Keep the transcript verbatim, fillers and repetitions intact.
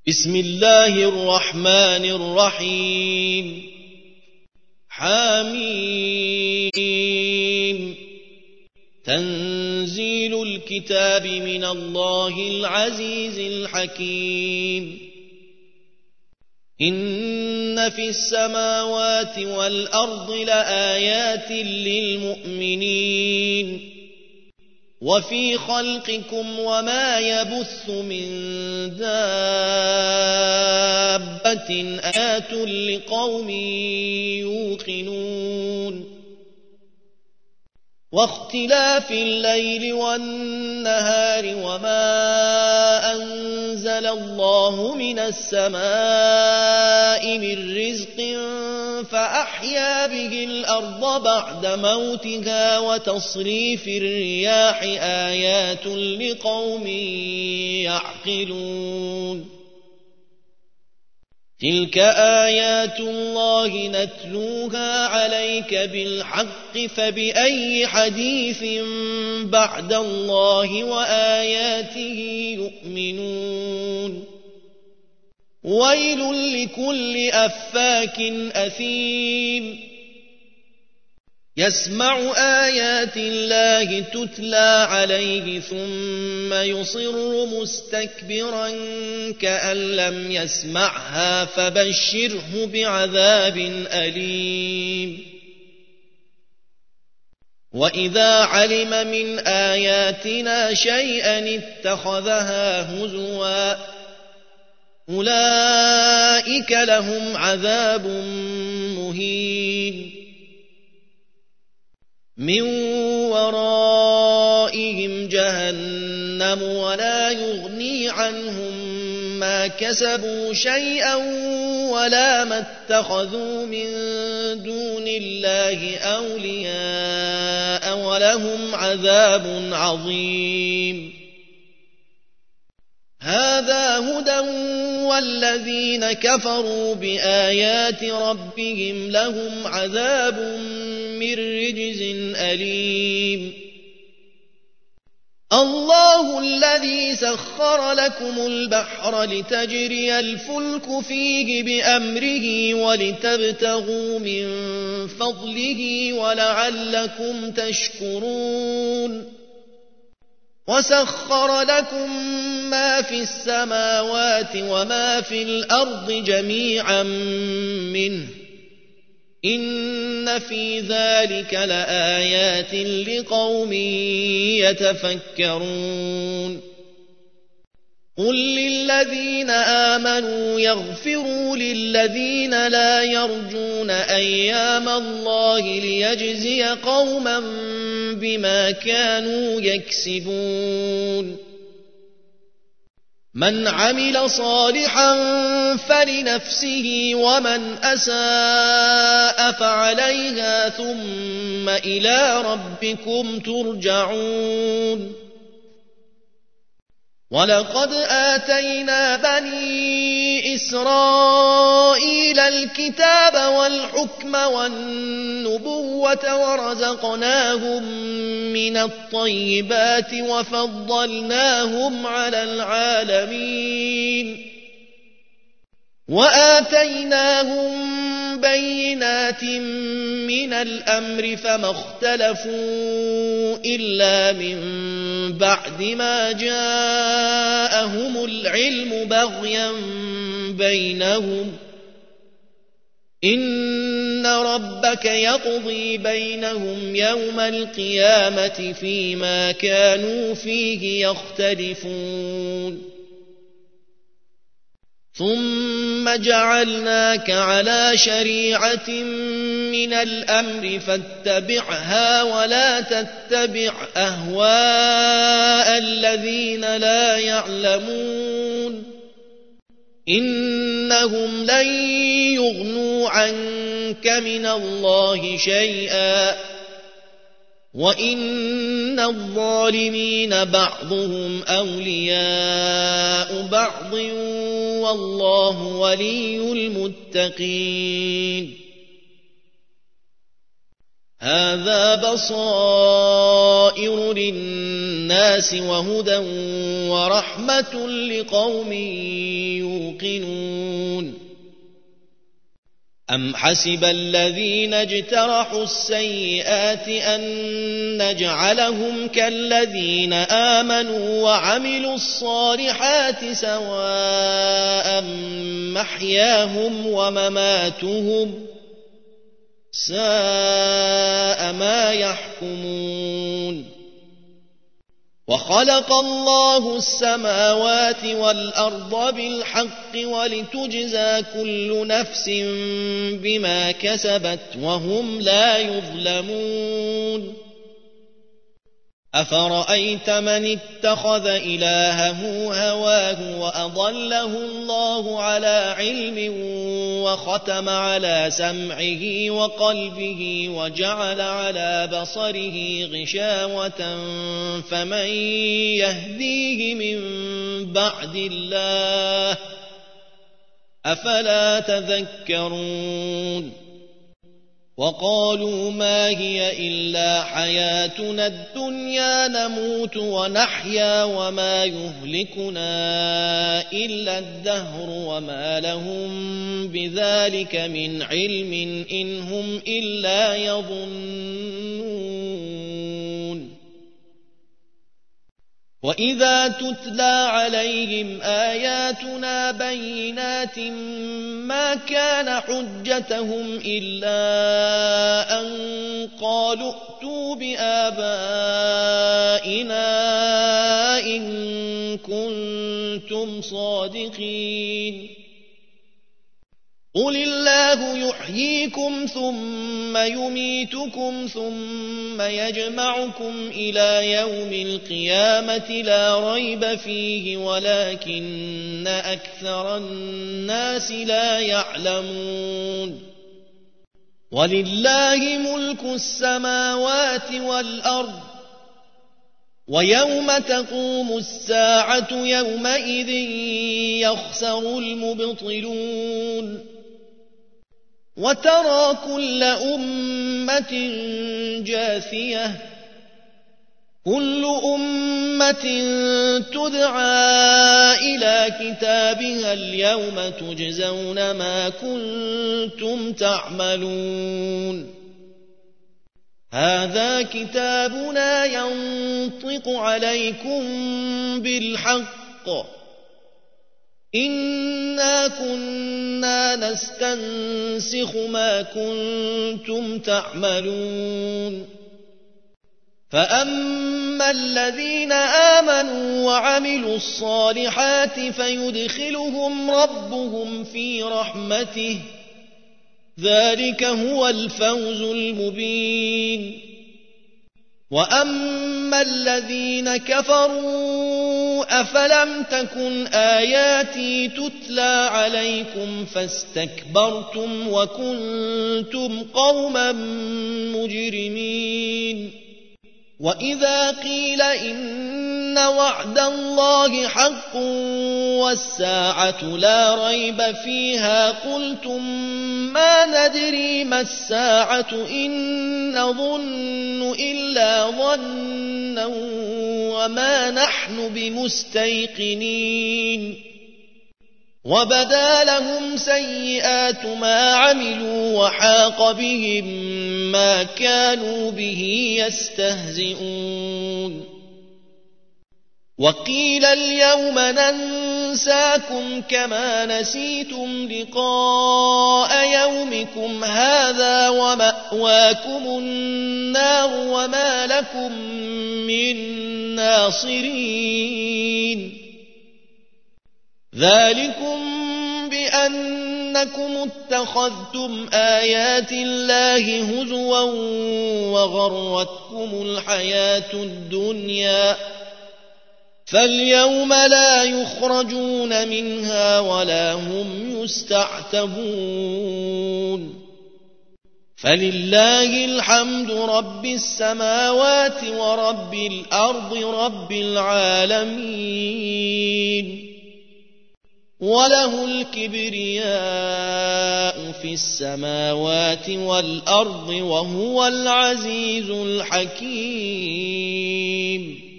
بسم الله الرحمن الرحيم حميم تنزيل الكتاب من الله العزيز الحكيم إن في السماوات والأرض لآيات للمؤمنين وفي خلقكم وما يبث من دابة آيات لقوم يوقنون واختلاف الليل والنهار وما أنزل الله من السماء من رزق فأحيا به الأرض بعد موتها وتصريف الرياح آيات لقوم يعقلون تلك آيات الله نتلوها عليك بالحق فبأي حديث بعد الله وآياته يؤمنون ويل لكل أفاك أثيم يسمع آيات الله تتلى عليه ثم يصر مستكبرا كأن لم يسمعها فبشره بعذاب أليم وإذا علم من آياتنا شيئا اتخذها هزوا أولئك لهم عذاب مهين من ورائهم جهنم ولا يغني عنهم ما كسبوا شيئا ولا ما اتخذوا من دون الله أولياء ولهم عذاب عظيم هذا هدى والذين كفروا بآيات ربهم لهم عذاب من رجز أليم الله الذي سخر لكم البحر لتجري الفلك فيه بأمره ولتبتغوا من فضله ولعلكم تشكرون وسخر لكم ما في السماوات وما في الأرض جميعا منه إن في ذلك لآيات لقوم يتفكرون قل للذين آمنوا يغفروا للذين لا يرجون أيام الله ليجزي قوما بما كانوا يكسبون من عمل صالحا فلنفسه ومن أساء فعليها ثم إلى ربكم ترجعون ولقد آتينا بني إسرائيل الكتاب والحكم والنبوة ورزقناهم من الطيبات وفضلناهم على العالمين وآتيناهم بينات من الأمر فما اختلفوا إلا من بعد ما جاءهم العلم بغيا بينهم إن ربك يقضي بينهم يوم القيامة فيما كانوا فيه يختلفون ثم جعلناك على شريعة من الأمر فاتبعها ولا تتبع أهواء الذين لا يعلمون إنهم لن يغنوا عنك من الله شيئا وإن الظالمين بعضهم أولياء بعض والله ولي المتقين هذا بصائر للناس وهدى ورحمة لقوم يوقنون أم حسب الذين اجترحوا السيئات أن نجعلهم كالذين آمنوا وعملوا الصالحات سواء محياهم ومماتهم ساء ما يحكمون وخلق الله السماوات والأرض بالحق ولتجزى كل نفس بما كسبت وهم لا يظلمون أفرأيت من اتخذ إلهه هواه وأضله الله على علم وختم على سمعه وقلبه وجعل على بصره غشاوة فمن يهديه من بعد الله أفلا تذكرون وقالوا ما هي إلا حياتنا الدنيا نموت ونحيا وما يهلكنا إلا الدهر وما لهم بذلك من علم إن هم إلا يظنون وإذا تتلى عليهم آياتنا بينات ما كان حجتهم إلا أن قالوا ائتوا بآبائنا إن كنتم صادقين قل الله يحييكم ثم يميتكم ثم يجمعكم إلى يوم القيامة لا ريب فيه ولكن أكثر الناس لا يعلمون ولله ملك السماوات والأرض ويوم تقوم الساعة يومئذ يخسر المبطلون وترى كل أمة جاثية كل أمة تدعى إلى كتابها اليوم تجزون ما كنتم تعملون هذا كتابنا ينطق عليكم بالحق إنا كنا نستنسخ ما كنتم تعملون فأما الذين آمنوا وعملوا الصالحات فيدخلهم ربهم في رحمته ذلك هو الفوز المبين وأما الذين كفروا أفلم تكن آياتي تتلى عليكم فاستكبرتم وكنتم قوما مجرمين وإذا قيل إن وعد الله حق والساعة لا ريب فيها قلتم ما ندري ما الساعة إن نظن إلا ظنا وما نحن بمستيقنين وبدا لهم سيئات ما عملوا وحاق بهم ما كانوا به يستهزئون وقيل اليوم ننساكم كما نسيتم لقاء يومكم هذا ومأواكم النار وما لكم من ناصرين ذلكم بأنكم اتخذتم آيات الله هزوا وغرتكم الحياة الدنيا فاليوم لا يخرجون منها ولا هم يستعتبون فلله الحمد رب السماوات ورب الأرض رب العالمين وله الكبرياء في السماوات والأرض وهو العزيز الحكيم